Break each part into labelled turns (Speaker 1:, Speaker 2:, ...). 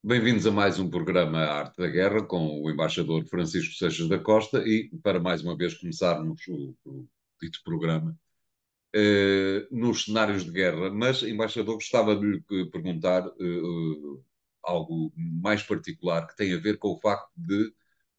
Speaker 1: Bem-vindos a mais um programa Arte da Guerra com o embaixador Francisco Seixas da Costa e para mais uma vez começarmos o dito programa nos cenários de guerra. Mas, embaixador, gostava de lhe perguntar algo mais particular que tem a ver com o facto de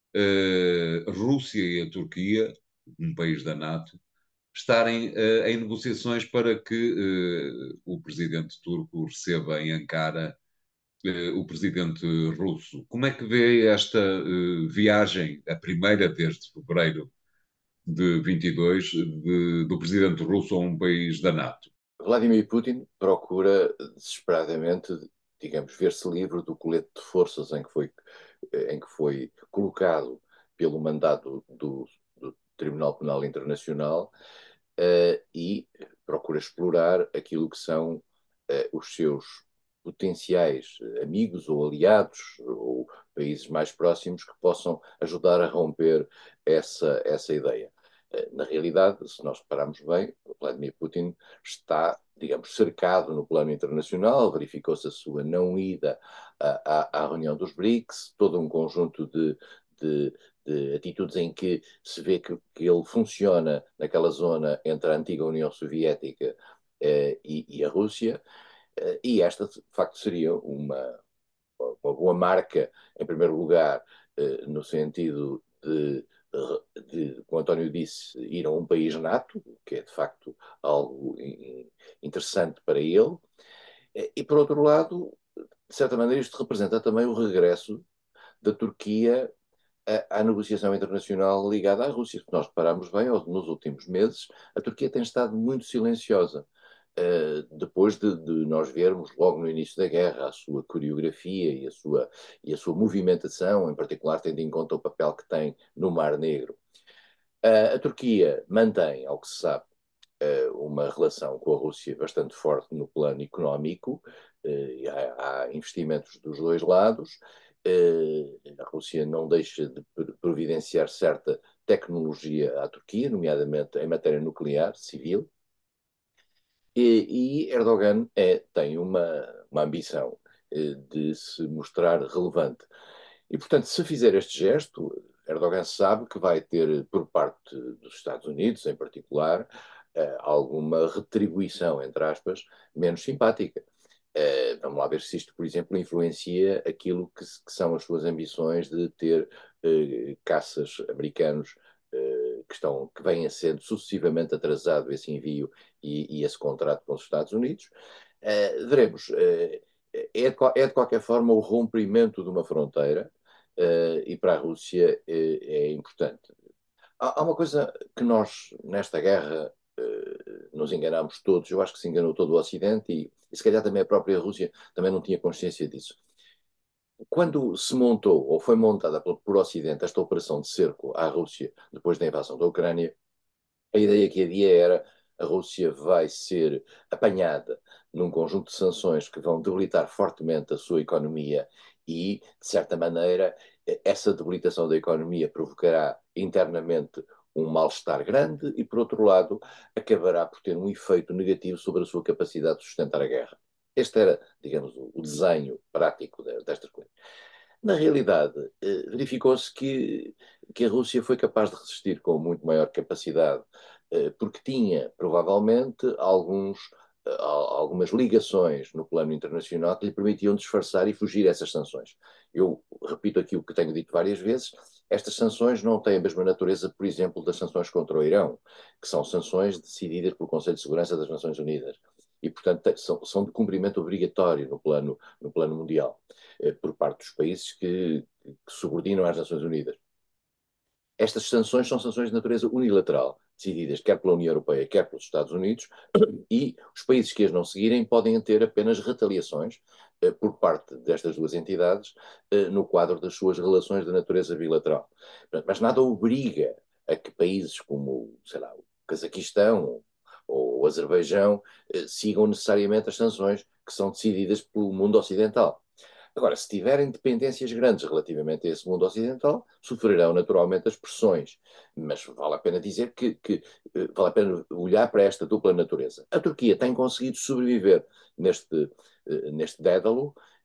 Speaker 1: a Rússia e a Turquia, um país da NATO, estarem em negociações para que o presidente turco receba em Ankara o presidente russo. Como é que vê esta viagem, a primeira desde fevereiro de 22, do presidente russo a um país da NATO?
Speaker 2: Vladimir Putin procura desesperadamente, digamos, ver-se livre do colete de forças em que foi colocado pelo mandato do Tribunal Penal Internacional, e procura explorar aquilo que são os seus potenciais amigos ou aliados ou países mais próximos que possam ajudar a romper essa ideia. Na realidade, se nós repararmos bem, Vladimir Putin está, digamos, cercado no plano internacional, verificou-se a sua não ida à reunião dos BRICS, todo um conjunto de, de atitudes em que se vê que ele funciona naquela zona entre a antiga União Soviética e a Rússia, e esta, de facto, seria uma boa marca, em primeiro lugar, no sentido como o António disse, ir a um país NATO, que é de facto algo interessante para ele, e por outro lado, de certa maneira, isto representa também o regresso da Turquia à negociação internacional ligada à Rússia. Se nós repararmos bem, nos últimos meses, a Turquia tem estado muito silenciosa. Depois de nós vermos logo no início da guerra a sua coreografia e a sua movimentação, em particular tendo em conta o papel que tem no Mar Negro. A Turquia mantém, ao que se sabe, uma relação com a Rússia bastante forte no plano económico, há investimentos dos dois lados, a Rússia não deixa de providenciar certa tecnologia à Turquia, nomeadamente em matéria nuclear, civil, e Erdogan tem uma ambição de se mostrar relevante. E, portanto, se fizer este gesto, Erdogan sabe que vai ter, por parte dos Estados Unidos, em particular, alguma retribuição, entre aspas, menos simpática. Vamos lá ver se isto, por exemplo, influencia aquilo que são as suas ambições de ter caças americanos que vêm sendo sucessivamente atrasado esse envio e esse contrato com os Estados Unidos. Veremos. É de qualquer forma o rompimento de uma fronteira, e para a Rússia é importante. Há uma coisa que nós, nesta guerra, nos enganamos todos, eu acho que se enganou todo o Ocidente e se calhar também a própria Rússia também não tinha consciência disso. Quando se montou, ou foi montada por Ocidente, esta operação de cerco à Rússia depois da invasão da Ucrânia, a ideia que havia era a Rússia vai ser apanhada num conjunto de sanções que vão debilitar fortemente a sua economia e, de certa maneira, essa debilitação da economia provocará internamente um mal-estar grande e, por outro lado, acabará por ter um efeito negativo sobre a sua capacidade de sustentar a guerra. Este era, digamos, o desenho prático destas coisas. Na realidade, verificou-se que a Rússia foi capaz de resistir com muito maior capacidade, porque tinha, provavelmente, algumas ligações no plano internacional que lhe permitiam disfarçar e fugir a essas sanções. Eu repito aqui o que tenho dito várias vezes: estas sanções não têm a mesma natureza, por exemplo, das sanções contra o Irão, que são sanções decididas pelo Conselho de Segurança das Nações Unidas. E, portanto, são de cumprimento obrigatório no plano mundial, por parte dos países que subordinam às Nações Unidas. Estas sanções são sanções de natureza unilateral, decididas quer pela União Europeia, quer pelos Estados Unidos, e os países que as não seguirem podem ter apenas retaliações por parte destas duas entidades no quadro das suas relações de natureza bilateral. Mas nada obriga a que países como, sei lá, o Cazaquistão ou o Azerbaijão sigam necessariamente as sanções que são decididas pelo mundo ocidental. Agora, se tiverem dependências grandes relativamente a esse mundo ocidental, sofrerão naturalmente as pressões. Mas vale a pena dizer que vale a pena olhar para esta dupla natureza. A Turquia tem conseguido sobreviver neste dédalo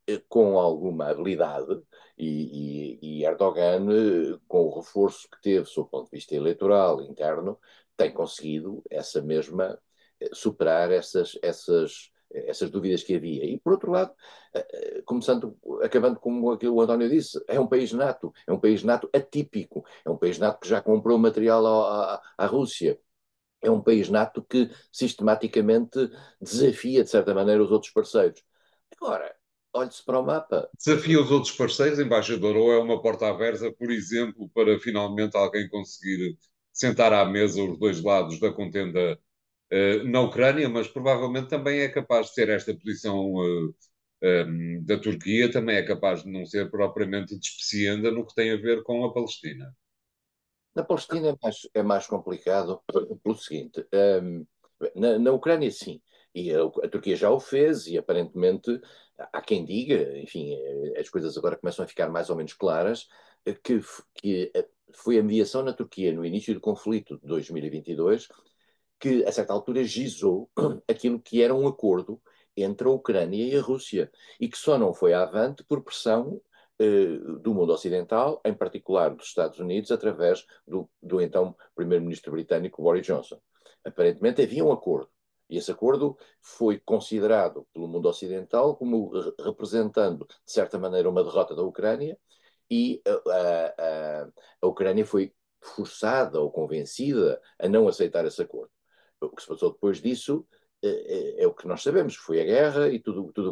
Speaker 2: com alguma habilidade, e Erdogan, com o reforço que teve, sob o ponto de vista eleitoral interno, tem conseguido essa mesma, superar essas dúvidas que havia. E, por outro lado, começando, acabando com aquilo que o António disse, é um país nato atípico, é um país nato que já comprou material à Rússia, é um país nato que sistematicamente desafia, de certa maneira, os outros parceiros. Agora, olhe-se para o mapa.
Speaker 1: Desafia os outros parceiros, embaixador, ou é uma porta aberta, por exemplo, para finalmente alguém conseguir sentar à mesa os dois lados da contenda na Ucrânia, mas provavelmente também é capaz de ser esta posição da Turquia, também é capaz de não ser propriamente despecienda no que tem a ver com a Palestina.
Speaker 2: Na Palestina é mais complicado pelo seguinte: na Ucrânia, sim, e a Turquia já o fez, e aparentemente há quem diga, enfim, as coisas agora começam a ficar mais ou menos claras, que foi a mediação na Turquia no início do conflito de 2022 que, a certa altura, gizou aquilo que era um acordo entre a Ucrânia e a Rússia, e que só não foi avante por pressão do mundo ocidental, em particular dos Estados Unidos, através do então primeiro-ministro britânico Boris Johnson. Aparentemente havia um acordo, e esse acordo foi considerado pelo mundo ocidental como representando, de certa maneira, uma derrota da Ucrânia, e a Ucrânia foi forçada ou convencida a não aceitar esse acordo. O que se passou depois disso é o que nós sabemos, foi a guerra e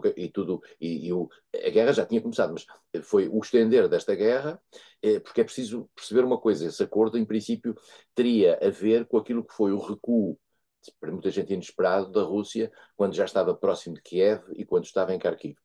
Speaker 2: a guerra já tinha começado, mas foi o estender desta guerra, porque é preciso perceber uma coisa: esse acordo, em princípio, teria a ver com aquilo que foi o recuo, para muita gente inesperado, da Rússia, quando já estava próximo de Kiev e quando estava em Kharkiv.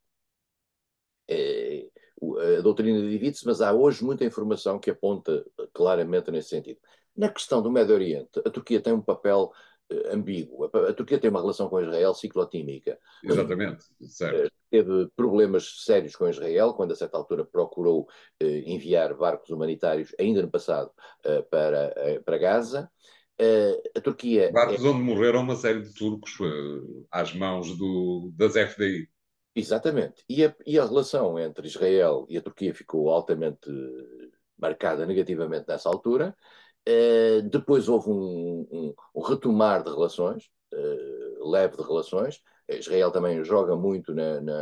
Speaker 2: É, a doutrina divide-se, mas há hoje muita informação que aponta claramente nesse sentido. Na questão do Médio Oriente, a Turquia tem um papel ambíguo. A Turquia tem uma relação com Israel ciclotímica.
Speaker 1: Exatamente, certo.
Speaker 2: Teve problemas sérios com Israel, quando a certa altura procurou enviar barcos humanitários, ainda no passado, para Gaza. A Turquia é.
Speaker 1: Barcos onde morreram uma série de turcos às mãos das FDI.
Speaker 2: Exatamente. E a relação entre Israel e a Turquia ficou altamente marcada negativamente nessa altura. Depois houve um retomar de relações, leve de relações. Israel também joga muito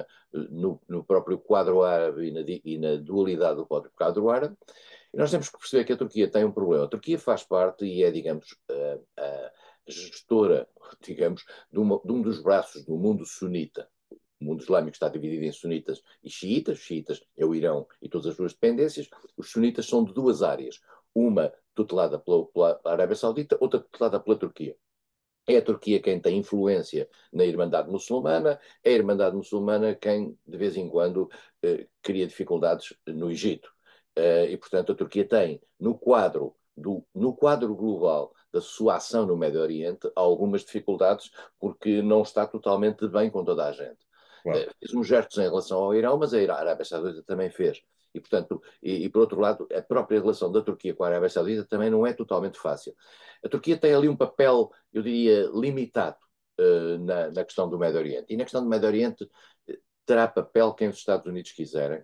Speaker 2: no próprio quadro árabe e na dualidade do próprio quadro árabe. E nós temos que perceber que a Turquia tem um problema. A Turquia faz parte e é, digamos, a gestora, digamos, de um dos braços do mundo sunita. O mundo islâmico está dividido em sunitas e xiitas. Os xiitas é o Irão e todas as suas dependências. Os sunitas são de duas áreas. Uma tutelada pela Arábia Saudita, outra tutelada pela Turquia. É a Turquia quem tem influência na Irmandade Muçulmana, é a Irmandade Muçulmana quem, de vez em quando, cria dificuldades no Egito. E, portanto, a Turquia tem, no quadro global da sua ação no Médio Oriente, algumas dificuldades, porque não está totalmente bem com toda a gente.
Speaker 1: Claro.
Speaker 2: Fez uns gestos em relação ao Irão, mas a Arábia Saudita também fez. E, portanto, por outro lado, a própria relação da Turquia com a Arábia Saudita também não é totalmente fácil. A Turquia tem ali um papel, eu diria, limitado na questão do Médio Oriente. E na questão do Médio Oriente terá papel quem os Estados Unidos quiserem,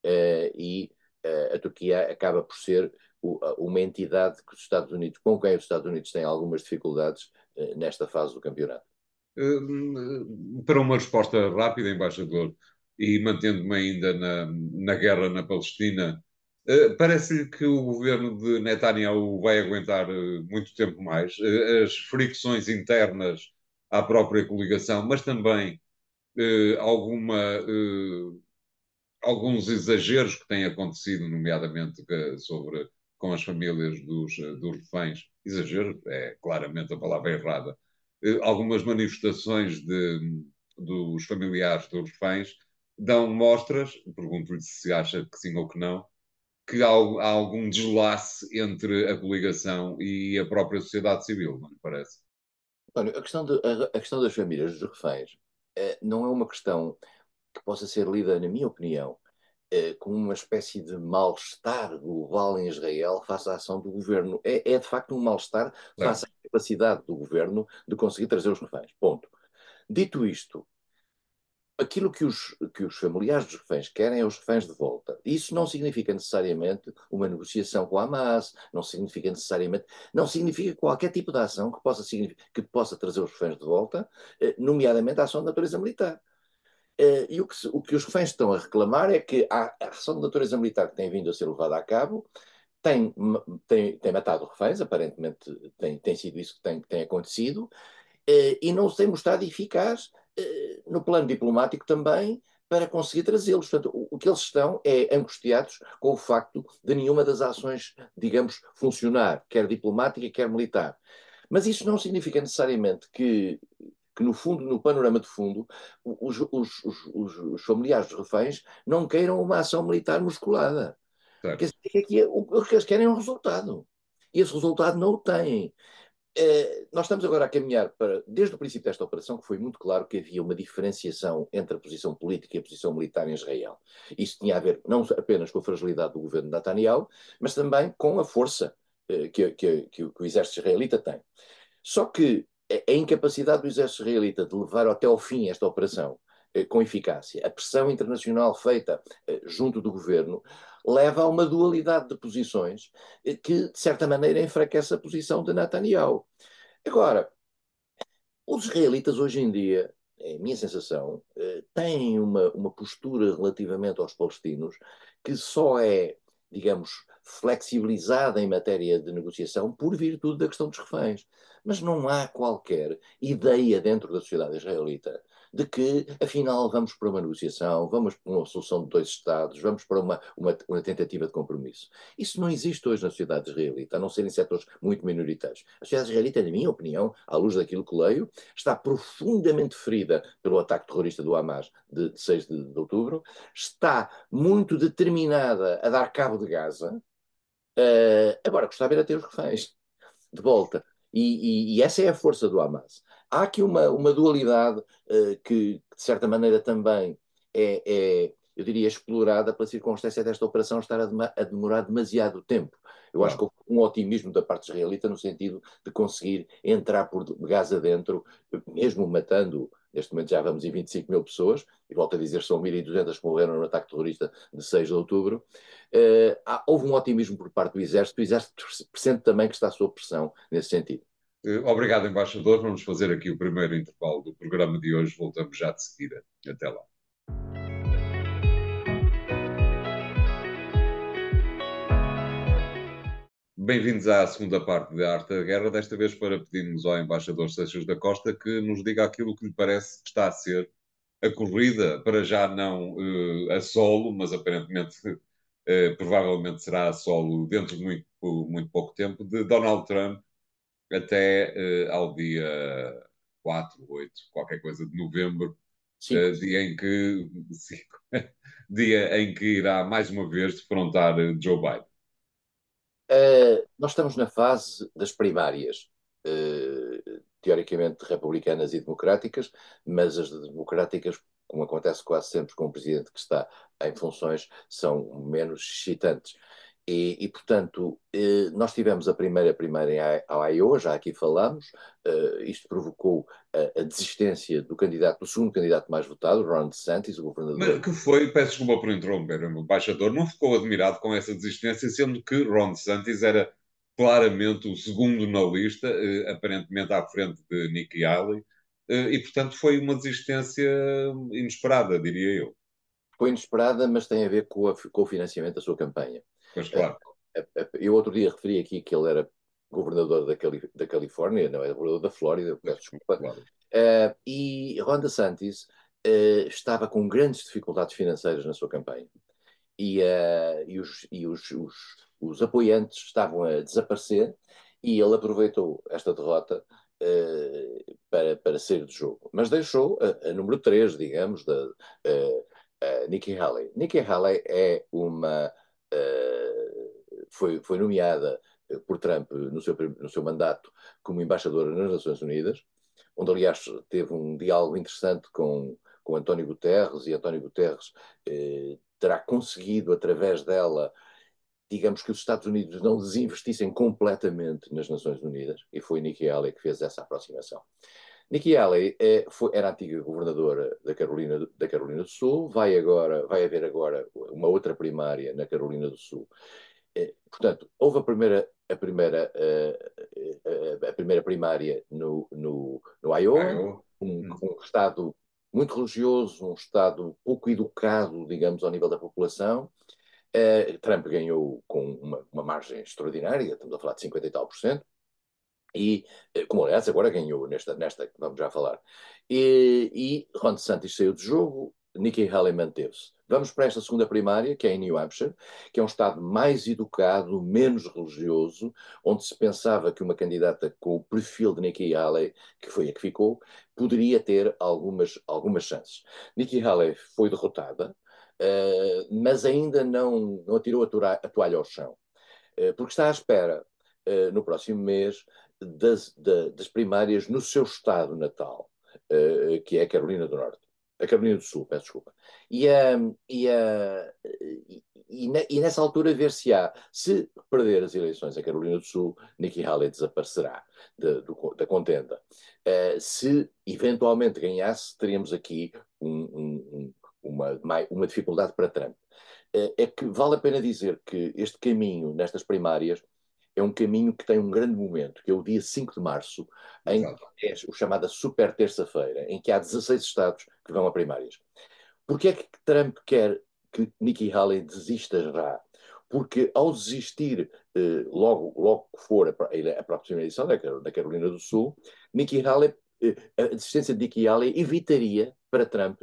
Speaker 2: e a Turquia acaba por ser uma entidade que os Estados Unidos, com quem os Estados Unidos têm algumas dificuldades nesta fase do campeonato.
Speaker 1: Para uma resposta rápida, embaixador, e mantendo-me ainda na guerra na Palestina, parece-lhe que o governo de Netanyahu vai aguentar muito tempo mais. As fricções internas à própria coligação, mas também alguns exageros que têm acontecido, nomeadamente com as famílias dos reféns. Exagero é claramente a palavra errada. Algumas manifestações dos familiares dos reféns dão mostras, pergunto-lhe se acha que sim ou que não, que há algum deslace entre a coligação e a própria sociedade civil, não lhe parece?
Speaker 2: Olha, a questão das famílias dos reféns não é uma questão que possa ser lida, na minha opinião, como uma espécie de mal-estar global em Israel face à ação do governo. É de facto um mal-estar face
Speaker 1: Certo.
Speaker 2: à capacidade do governo de conseguir trazer os reféns. Ponto. Dito isto, aquilo que os familiares dos reféns querem é os reféns de volta. Isso não significa necessariamente uma negociação com a Hamas, não significa necessariamente, não significa qualquer tipo de ação que possa trazer os reféns de volta, nomeadamente a ação de natureza militar. E o que os reféns estão a reclamar é que a ação de natureza militar que tem vindo a ser levada a cabo tem, tem matado reféns, aparentemente tem sido isso que tem acontecido, e não se tem mostrado eficaz no plano diplomático também para conseguir trazê-los. Portanto, o que eles estão é angustiados com o facto de nenhuma das ações, digamos, funcionar, quer diplomática, quer militar. Mas isso não significa necessariamente que no fundo, no panorama de fundo, os familiares dos reféns não queiram uma ação militar musculada. Quer
Speaker 1: Certo.
Speaker 2: dizer, que aqui, o que eles querem é um resultado. E esse resultado não o têm. Nós estamos agora a caminhar para, desde o princípio desta operação, que foi muito claro que havia uma diferenciação entre a posição política e a posição militar em Israel. Isso tinha a ver não apenas com a fragilidade do governo de Netanyahu, mas também com a força que o exército israelita tem. Só que a incapacidade do exército israelita de levar até ao fim esta operação com eficácia, a pressão internacional feita junto do governo, leva a uma dualidade de posições que, de certa maneira, enfraquece a posição de Netanyahu. Agora, os israelitas hoje em dia, é a minha sensação, têm uma postura relativamente aos palestinos que só é, digamos, flexibilizada em matéria de negociação por virtude da questão dos reféns. Mas não há qualquer ideia dentro da sociedade israelita de que, afinal, vamos para uma negociação, vamos para uma solução de dois Estados, vamos para uma tentativa de compromisso. Isso não existe hoje na sociedade israelita, a não ser em setores muito minoritários. A sociedade israelita, na minha opinião, à luz daquilo que leio, está profundamente ferida pelo ataque terrorista do Hamas de 6 de outubro, está muito determinada a dar cabo de Gaza, agora gostava era ter os reféns de volta. E essa é a força do Hamas. Há aqui uma dualidade que, de certa maneira, também eu diria, explorada pela circunstância desta operação estar a demorar demasiado tempo. Eu acho que
Speaker 1: Claro.
Speaker 2: houve um otimismo da parte israelita no sentido de conseguir entrar por Gaza dentro, mesmo matando, neste momento já vamos em 25 mil pessoas, e volto a dizer, são 1.200 que morreram no ataque terrorista de 6 de outubro. Houve um otimismo por parte do Exército, o Exército sente também que está sob pressão nesse sentido.
Speaker 1: Obrigado, embaixador. Vamos fazer aqui o primeiro intervalo do programa de hoje. Voltamos já de seguida. Até lá. Bem-vindos à segunda parte da Arte da Guerra, desta vez para pedirmos ao embaixador Seixas da Costa que nos diga aquilo que lhe parece que está a ser a corrida, para já não a solo, mas aparentemente, provavelmente será a solo dentro de muito pouco tempo, de Donald Trump até ao dia 4, 8, qualquer coisa de novembro,
Speaker 2: Cinco.
Speaker 1: dia em que, dia em que irá mais uma vez defrontar Joe Biden.
Speaker 2: Nós estamos na fase das primárias, teoricamente republicanas e democráticas, mas as democráticas, como acontece quase sempre com um presidente que está em funções, são menos excitantes. Portanto, nós tivemos a primeira em Iowa, já aqui falámos, isto provocou a desistência do segundo candidato mais votado, Ron DeSantis, o
Speaker 1: Mas
Speaker 2: governador.
Speaker 1: que foi, peço desculpa por interromper, o embaixador não ficou admirado com essa desistência, sendo que Ron DeSantis era claramente o segundo na lista, aparentemente à frente de Nikki Haley, e portanto foi uma desistência inesperada, diria eu.
Speaker 2: Foi inesperada, mas tem a ver com o financiamento da sua campanha.
Speaker 1: Mas
Speaker 2: Eh,
Speaker 1: claro,
Speaker 2: eu outro dia referi aqui que ele era governador da Califórnia, não é governador da Flórida,
Speaker 1: mas,
Speaker 2: peço desculpa.
Speaker 1: claro.
Speaker 2: E Ron DeSantis estava com grandes dificuldades financeiras na sua campanha. Os apoiantes estavam a desaparecer e ele aproveitou esta derrota para sair do jogo. Mas deixou a número 3, digamos, Nikki Haley. Nikki Haley é foi nomeada por Trump no seu mandato como embaixadora nas Nações Unidas, onde, aliás, teve um diálogo interessante com António Guterres, e António Guterres terá conseguido, através dela, digamos que os Estados Unidos não desinvestissem completamente nas Nações Unidas, e foi Nikki Haley que fez essa aproximação. Nikki Haley era a antiga governadora da Carolina do Sul, vai haver agora uma outra primária na Carolina do Sul. Portanto, houve a primeira primária no Iowa,
Speaker 1: Eu,
Speaker 2: um estado muito religioso, um estado pouco educado, digamos, ao nível da população. Trump ganhou com uma margem extraordinária, estamos a falar de 50 e tal por cento, e, como aliás agora ganhou nesta que vamos já falar. E Ron DeSantis saiu do jogo, Nikki Haley manteve-se. Vamos para esta segunda primária, que é em New Hampshire, que é um estado mais educado, menos religioso, onde se pensava que uma candidata com o perfil de Nikki Haley, que foi a que ficou, poderia ter algumas chances. Nikki Haley foi derrotada, mas ainda não atirou a toalha ao chão, porque está à espera, no próximo mês, das primárias no seu estado natal, que é a Carolina do Norte. A Carolina do Sul, peço desculpa. E, uh, e, uh, e nessa altura ver-se-á, se perder as eleições a Carolina do Sul, Nikki Haley desaparecerá da contenda. Se eventualmente ganhasse, teríamos aqui uma dificuldade para Trump. É que vale a pena dizer que este caminho nestas primárias é um caminho que tem um grande momento, que é o dia 5 de março, em
Speaker 1: exato.
Speaker 2: que é o chamada super terça-feira, em que há 16 estados que vão a primárias. Porquê é que Trump quer que Nikki Haley desista já? Porque ao desistir, logo que for a próxima edição da Carolina do Sul, Nikki Haley, a desistência de Nikki Haley evitaria para Trump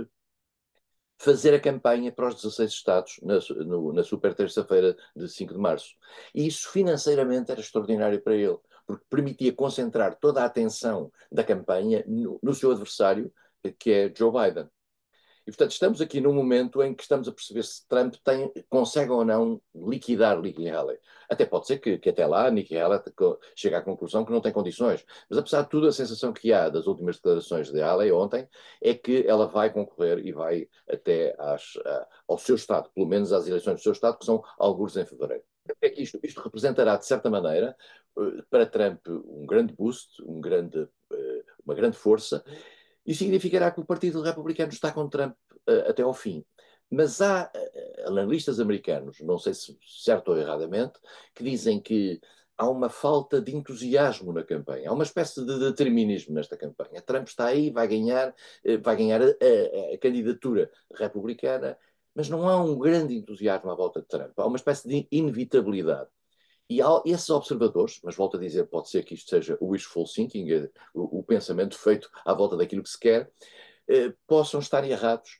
Speaker 2: fazer a campanha para os 16 Estados na super terça-feira de 5 de março. E isso financeiramente era extraordinário para ele, porque permitia concentrar toda a atenção da campanha no seu adversário, que é Joe Biden. E, portanto, estamos aqui num momento em que estamos a perceber se Trump consegue ou não liquidar Nikki Haley. Até pode ser que até lá Nikki Haley chegue à conclusão que não tem condições. Mas, apesar de tudo, a sensação que há das últimas declarações de Haley ontem é que ela vai concorrer e vai até ao seu Estado, pelo menos às eleições do seu Estado, que são algures em fevereiro. É que isto representará, de certa maneira, para Trump um grande boost, uma grande força, e significará que o Partido Republicano está com Trump até ao fim. Mas há analistas americanos, não sei se certo ou erradamente, que dizem que há uma falta de entusiasmo na campanha, há uma espécie de determinismo nesta campanha. Trump está aí, vai ganhar a candidatura republicana, mas não há um grande entusiasmo à volta de Trump. Há uma espécie de inevitabilidade. E há esses observadores, mas volto a dizer, pode ser que isto seja o wishful thinking, o pensamento feito à volta daquilo que se quer, possam estar errados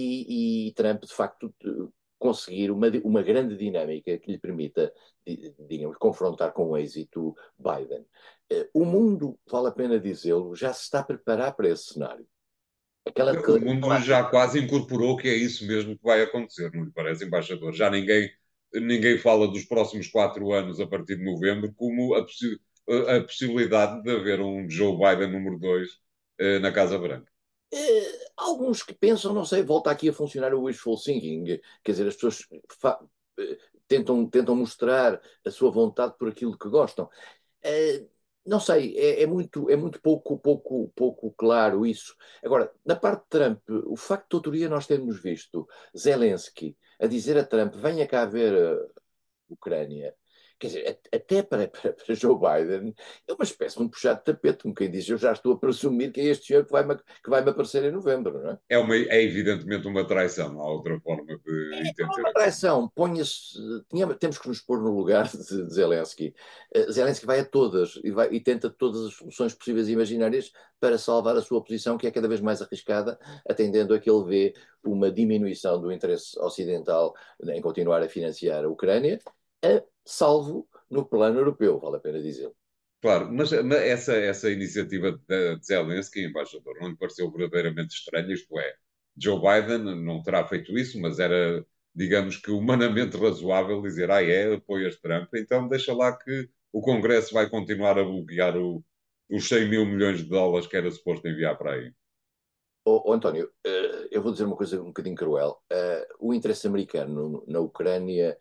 Speaker 2: e Trump, de facto, conseguir uma grande dinâmica que lhe permita, digamos, confrontar com êxito Biden. O mundo, vale a pena dizê-lo, já se está a preparar para esse cenário. Aquela
Speaker 1: O
Speaker 2: declaração
Speaker 1: mundo já quase incorporou que é isso mesmo que vai acontecer, não lhe parece, embaixador? Já ninguém fala dos próximos 4 anos a partir de novembro como a possibilidade de haver um Joe Biden número 2 na Casa Branca.
Speaker 2: Alguns que pensam, não sei, volta aqui a funcionar o wishful thinking, quer dizer, as pessoas eh, tentam mostrar a sua vontade por aquilo que gostam. Eh, não sei, é muito pouco claro isso. Agora, na parte de Trump, o facto de outro dia nós termos visto Zelensky a dizer a Trump: venha cá ver a Ucrânia. Quer dizer, até para Joe Biden é uma espécie de um puxado de tapete, como quem diz, eu já estou a presumir que é este ano que vai-me aparecer em novembro, não é?
Speaker 1: É evidentemente uma traição, não há outra forma de
Speaker 2: Não é
Speaker 1: entender
Speaker 2: uma
Speaker 1: aquilo.
Speaker 2: traição, temos que nos pôr no lugar de Zelensky. Zelensky vai a todas e tenta todas as soluções possíveis e imaginárias para salvar a sua posição, que é cada vez mais arriscada, atendendo a que ele vê uma diminuição do interesse ocidental em continuar a financiar a Ucrânia, salvo no plano europeu, vale a pena dizer.
Speaker 1: Claro, mas essa iniciativa de Zelensky, embaixador, não lhe pareceu verdadeiramente estranha? Isto é, Joe Biden não terá feito isso, mas era, digamos que, humanamente razoável dizer, apoias Trump, então deixa lá que o Congresso vai continuar a bloquear os 100 mil milhões de dólares que era suposto enviar para aí.
Speaker 2: António, eu vou dizer uma coisa um bocadinho cruel. O interesse americano na Ucrânia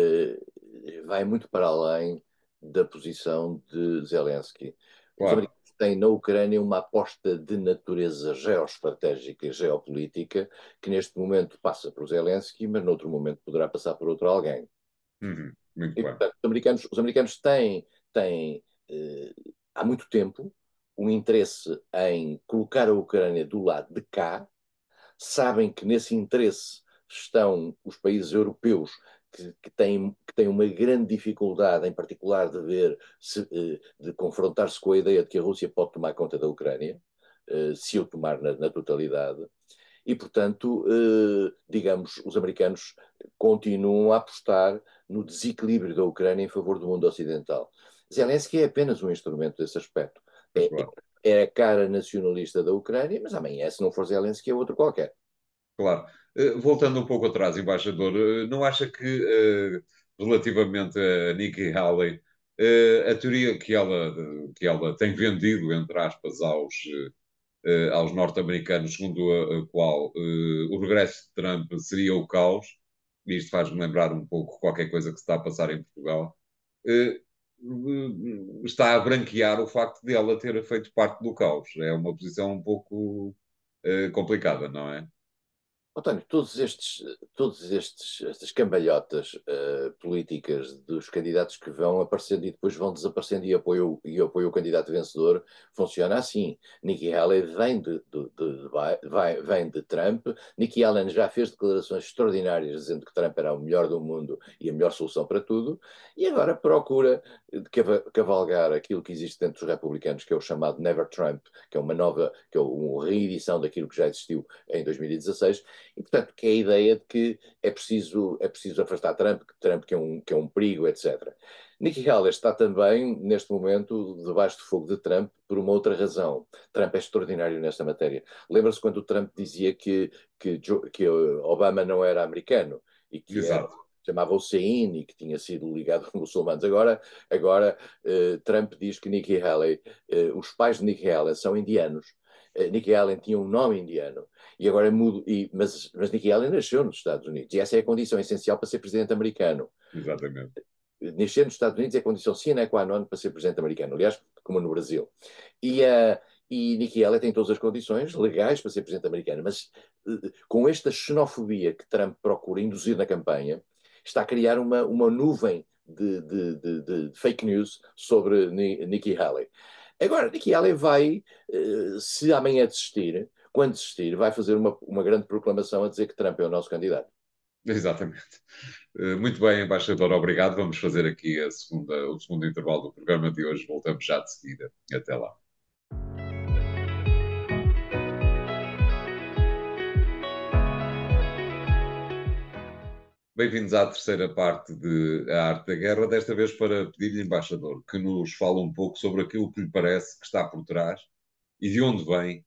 Speaker 2: vai muito para além da posição de Zelensky. Os
Speaker 1: Claro,
Speaker 2: americanos tem na Ucrânia uma aposta de natureza geoestratégica e geopolítica que neste momento passa por Zelensky, mas noutro momento poderá passar por outro alguém.
Speaker 1: Muito
Speaker 2: E,
Speaker 1: bem.
Speaker 2: portanto, os americanos têm há muito tempo um interesse em colocar a Ucrânia do lado de cá, sabem que nesse interesse estão os países europeus que têm uma grande dificuldade, em particular, de confrontar-se com a ideia de que a Rússia pode tomar conta da Ucrânia, se o tomar na totalidade. E, portanto, digamos, os americanos continuam a apostar no desequilíbrio da Ucrânia em favor do mundo ocidental. Zelensky é apenas um instrumento desse aspecto.
Speaker 1: Pois
Speaker 2: É,
Speaker 1: claro.
Speaker 2: é a cara nacionalista da Ucrânia, mas amanhã, se não for Zelensky, é outro qualquer.
Speaker 1: Claro. Voltando um pouco atrás, embaixador, não acha que, relativamente a Nikki Haley, a teoria que ela tem vendido, entre aspas, aos norte-americanos, segundo a qual o regresso de Trump seria o caos, e isto faz-me lembrar um pouco qualquer coisa que se está a passar em Portugal, eh, está a branquear o facto de ela ter feito parte do caos. É uma posição um pouco complicada, não é?
Speaker 2: António, estas cambalhotas políticas dos candidatos que vão aparecendo e depois vão desaparecendo e apoio o candidato vencedor, funciona assim. Nikki Haley vem de Trump. Nikki Haley já fez declarações extraordinárias dizendo que Trump era o melhor do mundo e a melhor solução para tudo, e agora procura cavalgar aquilo que existe dentro dos republicanos, que é o chamado Never Trump, que é uma reedição daquilo que já existiu em 2016. E, portanto, que é a ideia de que é preciso afastar Trump que é um perigo, etc. Nikki Haley está também, neste momento, debaixo do fogo de Trump por uma outra razão. Trump é extraordinário nesta matéria. Lembra-se quando o Trump dizia que Obama não era americano e que
Speaker 1: Exato.
Speaker 2: chamava Hussein e que tinha sido ligado aos muçulmanos. Agora Trump diz que Nikki Haley, os pais de Nikki Haley são indianos. Nikki Haley tinha um nome indiano e agora é mudo. Mas Nikki Haley nasceu nos Estados Unidos e essa é a condição essencial para ser presidente americano.
Speaker 1: Exatamente.
Speaker 2: Nascer nos Estados Unidos é a condição sine qua non para ser presidente americano, aliás, como no Brasil. E Nikki Haley tem todas as condições legais para ser presidente americano, mas com esta xenofobia que Trump procura induzir na campanha, está a criar uma nuvem de fake news sobre Nikki Haley. Agora, Nikki Haley vai, se amanhã desistir, quando desistir, vai fazer uma grande proclamação a dizer que Trump é o nosso candidato.
Speaker 1: Exatamente. Muito bem, embaixador, obrigado. Vamos fazer aqui o segundo intervalo do programa de hoje. Voltamos já de seguida. Até lá. Bem-vindos à terceira parte de A Arte da Guerra, desta vez para pedir-lhe, embaixador, que nos fale um pouco sobre aquilo que lhe parece que está por trás e de onde vem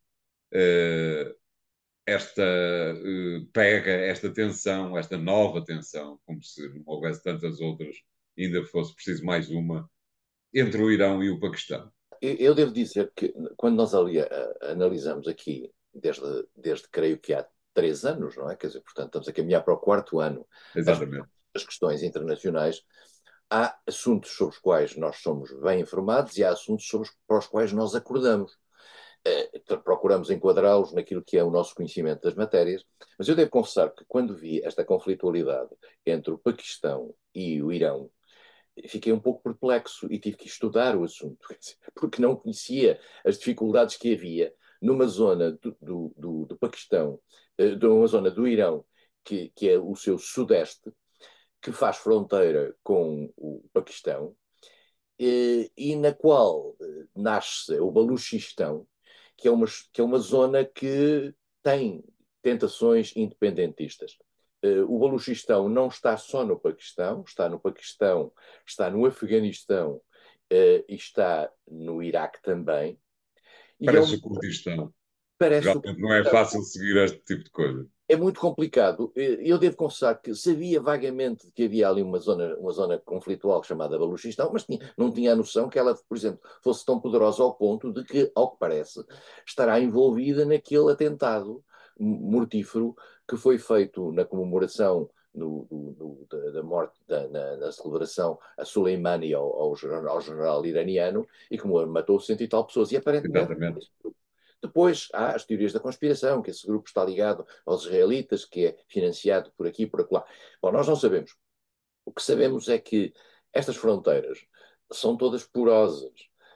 Speaker 1: esta pega, esta tensão, esta nova tensão, como se não houvesse tantas outras, ainda fosse preciso mais uma, entre o Irão e o Paquistão.
Speaker 2: Eu devo dizer que quando nós analisamos aqui, desde creio que há 3 anos, não é? Quer dizer, portanto, estamos a caminhar para o quarto ano, as,
Speaker 1: Exatamente.
Speaker 2: as questões internacionais, há assuntos sobre os quais nós somos bem informados e há assuntos para os quais nós acordamos. Procuramos enquadrá-los naquilo que é o nosso conhecimento das matérias, mas eu devo confessar que quando vi esta conflitualidade entre o Paquistão e o Irão, fiquei um pouco perplexo e tive que estudar o assunto, porque não conhecia as dificuldades que havia numa zona do Paquistão, numa zona do Irão, que é o seu sudeste, que faz fronteira com o Paquistão, e na qual nasce o Baluchistão, que é uma zona que tem tentações independentistas. O Baluchistão não está só no Paquistão, está no Afeganistão e está no Iraque também. E
Speaker 1: Parece o Kurdistão.
Speaker 2: parece o
Speaker 1: Realmente não é fácil seguir este tipo de coisa.
Speaker 2: É muito complicado. Eu devo confessar que sabia vagamente que havia ali uma zona conflitual chamada Baluchistão, mas não tinha a noção que ela, por exemplo, fosse tão poderosa ao ponto de que, ao que parece, estará envolvida naquele atentado mortífero que foi feito na comemoração da morte, na celebração a Soleimani, ao general iraniano, e que matou 100 e tal pessoas. E aparentemente
Speaker 1: Exatamente.
Speaker 2: depois há as teorias da conspiração, que esse grupo está ligado aos israelitas, que é financiado por aqui e por acolá. Bom, nós não sabemos. O que sabemos é que estas fronteiras são todas porosas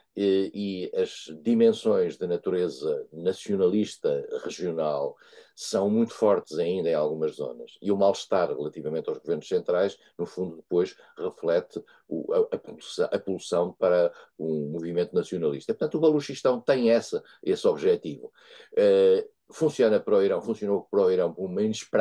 Speaker 2: e as dimensões de natureza nacionalista regional são muito fortes ainda em algumas zonas. E o mal-estar relativamente aos governos centrais, no fundo, depois reflete a pulsão para um movimento nacionalista. Portanto, o Baluchistão tem esse objetivo. Funciona para o Irão, funcionou para o Irão por uma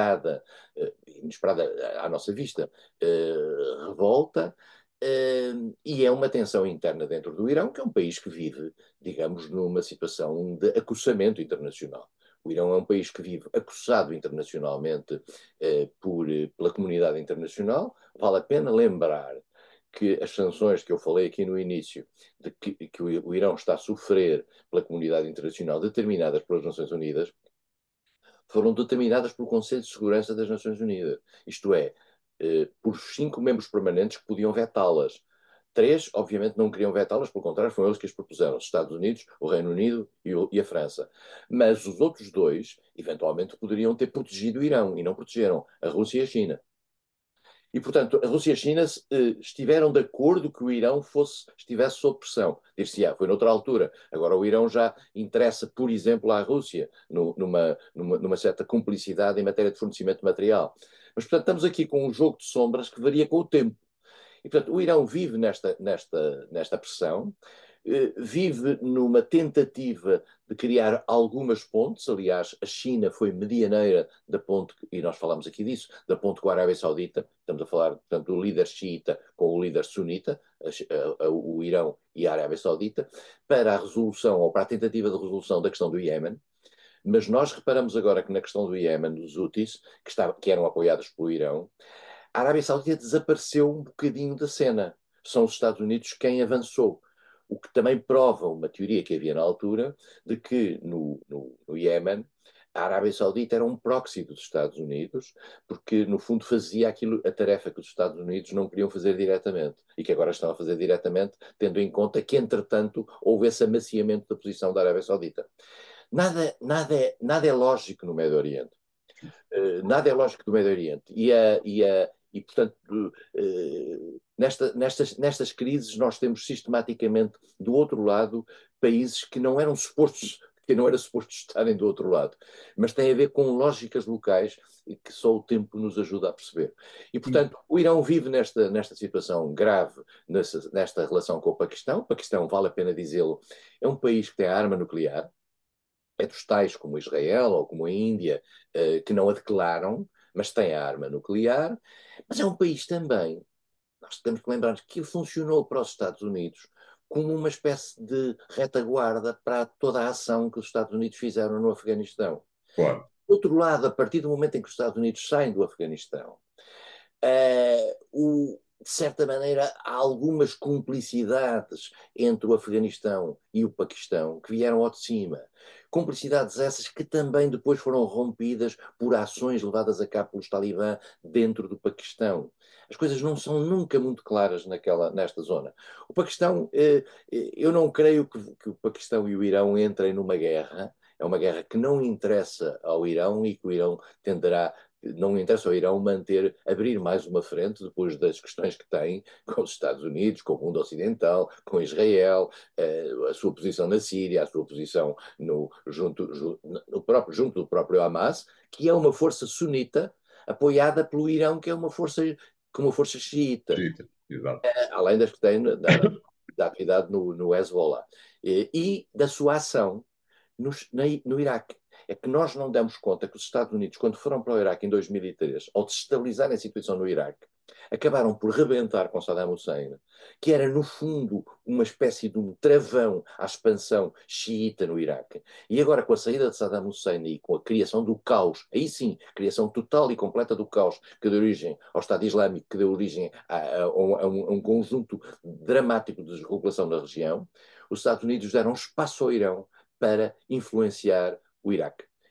Speaker 2: inesperada à nossa vista, revolta, e é uma tensão interna dentro do Irão, que é um país que vive, digamos, numa situação de acossamento internacional. O Irão é um país que vive acossado internacionalmente pela comunidade internacional. Vale a pena lembrar que as sanções que eu falei aqui no início, de que o Irão está a sofrer pela comunidade internacional, determinadas pelas Nações Unidas, foram determinadas pelo Conselho de Segurança das Nações Unidas. Isto é, por 5 membros permanentes que podiam vetá-las. 3, obviamente, não queriam vetá-las, pelo contrário, foram eles que as propuseram: os Estados Unidos, o Reino Unido e a França. Mas os outros 2, eventualmente, poderiam ter protegido o Irão, e não protegeram: a Rússia e a China. E, portanto, a Rússia e a China estiveram de acordo que o Irão estivesse sob pressão. Dir-se-á, foi noutra altura. Agora o Irão já interessa, por exemplo, à Rússia, numa certa cumplicidade em matéria de fornecimento de material. Mas, portanto, estamos aqui com um jogo de sombras que varia com o tempo. E, portanto, o Irão vive nesta pressão, vive numa tentativa de criar algumas pontes. Aliás, a China foi medianeira da ponte, e nós falamos aqui disso, da ponte com a Arábia Saudita. Estamos a falar, portanto, do líder xiita com o líder sunita, o Irão e a Arábia Saudita, para a resolução, ou para a tentativa de resolução da questão do Iémen. Mas nós reparamos agora que na questão do Iémen, dos Houthis, que eram apoiados pelo Irão, a Arábia Saudita desapareceu um bocadinho da cena. São os Estados Unidos quem avançou. O que também prova uma teoria que havia na altura de que no Iémen a Arábia Saudita era um proxy dos Estados Unidos, porque no fundo fazia a tarefa que os Estados Unidos não queriam fazer diretamente e que agora estão a fazer diretamente, tendo em conta que entretanto houve esse amaciamento da posição da Arábia Saudita. Nada é lógico no Médio Oriente. Nada é lógico do Médio Oriente. E portanto, nestas crises, nós temos sistematicamente, do outro lado, países que não eram supostos. Que não era suposto estarem do outro lado, mas tem a ver com lógicas locais e que só o tempo nos ajuda a perceber. E, portanto, o Irão vive nesta situação grave, nesta relação com o Paquistão. O Paquistão, vale a pena dizê-lo, é um país que tem a arma nuclear, é dos tais como Israel ou como a Índia, que não a declaram, mas têm a arma nuclear. Mas é um país também, nós temos que lembrar que funcionou para os Estados Unidos como uma espécie de retaguarda para toda a ação que os Estados Unidos fizeram no Afeganistão.
Speaker 1: Claro.
Speaker 2: Por outro lado, a partir do momento em que os Estados Unidos saem do Afeganistão, de certa maneira, há algumas cumplicidades entre o Afeganistão e o Paquistão que vieram ao de cima. Cumplicidades essas que também depois foram rompidas por ações levadas a cabo pelos talibã dentro do Paquistão. As coisas não são nunca muito claras nesta zona. O Paquistão, eu não creio que o Paquistão e o Irão entrem numa guerra. É uma guerra que não interessa ao Irão e que o Irão tenderá, não interessa ao Irão abrir mais uma frente depois das questões que tem com os Estados Unidos, com o mundo ocidental, com Israel, a sua posição na Síria, a sua posição junto do próprio Hamas, que é uma força sunita apoiada pelo Irão, que é uma força xiita,
Speaker 1: Xiita, exato.
Speaker 2: além das que tem da atividade no Hezbollah, e da sua ação no Iraque. É que nós não damos conta que os Estados Unidos, quando foram para o Iraque em 2003, ao desestabilizarem a situação no Iraque, acabaram por rebentar com Saddam Hussein, que era, no fundo, uma espécie de um travão à expansão xiita no Iraque. E agora, com a saída de Saddam Hussein e com a criação do caos, aí sim, criação total e completa do caos, que deu origem ao Estado Islâmico, que deu origem a um conjunto dramático de desregulação da região, os Estados Unidos deram espaço ao Irão para influenciar o Iraque.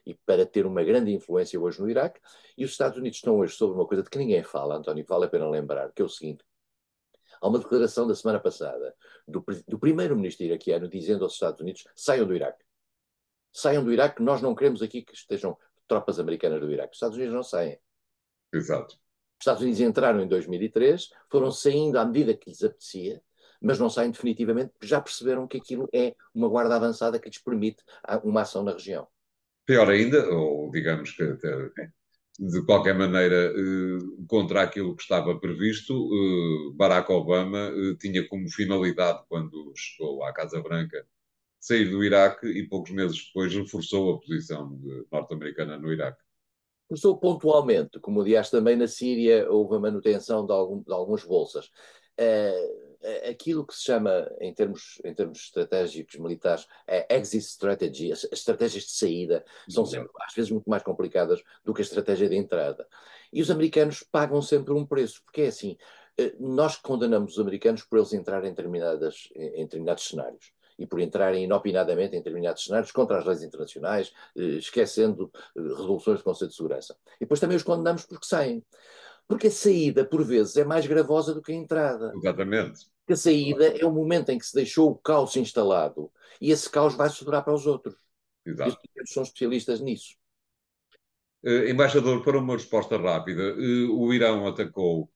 Speaker 2: e para ter uma grande influência hoje no Iraque. E os Estados Unidos estão hoje sobre uma coisa de que ninguém fala, António, que vale a pena lembrar, que é o seguinte: há uma declaração da semana passada do primeiro-ministro iraquiano dizendo aos Estados Unidos: saiam do Iraque. Saiam do Iraque, nós não queremos aqui que estejam tropas americanas do Iraque. Os Estados Unidos não saem.
Speaker 1: Exato.
Speaker 2: Os Estados Unidos entraram em 2003, foram saindo à medida que lhes apetecia, mas não saem definitivamente porque já perceberam que aquilo é uma guarda avançada que lhes permite uma ação na região.
Speaker 1: Pior ainda, ou digamos que até, de qualquer maneira, contra aquilo que estava previsto, Barack Obama tinha como finalidade, quando chegou à Casa Branca, sair do Iraque e poucos meses depois reforçou a posição norte-americana no Iraque.
Speaker 2: Começou pontualmente, como aliás também na Síria houve a manutenção de algumas bolsas. Aquilo que se chama, em termos estratégicos militares, exit strategy, as estratégias de saída, são sempre, às vezes, muito mais complicadas do que a estratégia de entrada. E os americanos pagam sempre um preço, porque é assim, nós condenamos os americanos por eles entrarem em determinados cenários e por entrarem inopinadamente em determinados cenários contra as leis internacionais, esquecendo resoluções do Conselho de Segurança. E depois também os condenamos porque saem. Porque a saída, por vezes, é mais gravosa do que a entrada.
Speaker 1: Exatamente.
Speaker 2: Porque a saída é o momento em que se deixou o caos instalado e esse caos vai sobrar para os outros. E os
Speaker 1: Exato.
Speaker 2: americanos são especialistas nisso.
Speaker 1: Embaixador, para uma resposta rápida, o Irão atacou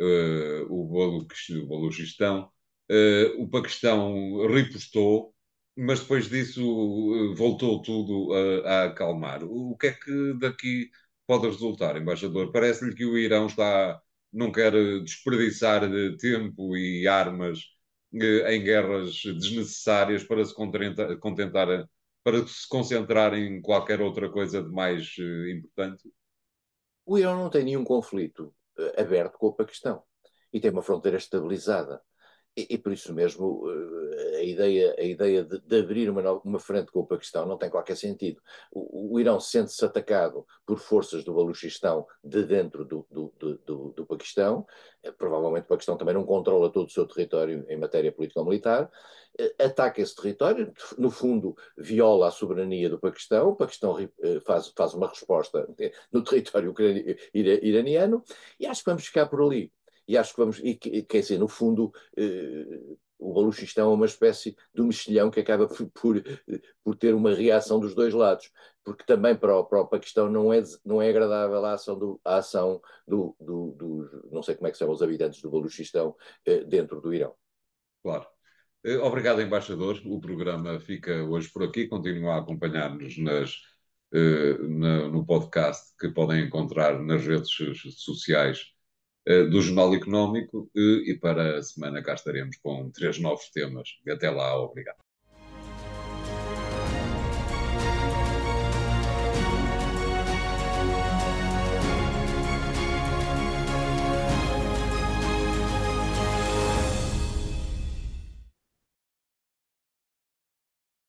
Speaker 1: o Baluchistão, o Paquistão ripostou, mas depois disso voltou tudo a acalmar. O que é que daqui pode resultar, embaixador? Parece-lhe que o Irão não quer desperdiçar tempo e armas em guerras desnecessárias para se contentar para se concentrar em qualquer outra coisa de mais importante?
Speaker 2: O Irão não tem nenhum conflito aberto com o Paquistão e tem uma fronteira estabilizada. E por isso mesmo a ideia de abrir uma frente com o Paquistão não tem qualquer sentido. O Irão sente-se atacado por forças do Baluchistão de dentro do Paquistão. Provavelmente o Paquistão também não controla todo o seu território em matéria político-militar. Ataca esse território, no fundo viola a soberania do Paquistão. O Paquistão faz uma resposta no território iraniano e acho que vamos ficar por ali. E acho que vamos, quer dizer, no fundo, o Baluchistão é uma espécie de um mexilhão que acaba por ter uma reação dos dois lados, porque também para o Paquistão não é agradável a ação não sei como é que são os habitantes do Baluchistão dentro do Irão.
Speaker 1: Claro. Obrigado, embaixador. O programa fica hoje por aqui. Continua a acompanhar-nos no podcast que podem encontrar nas redes sociais do Jornal Económico e para a semana cá estaremos com 3 novos temas. Até lá, obrigado.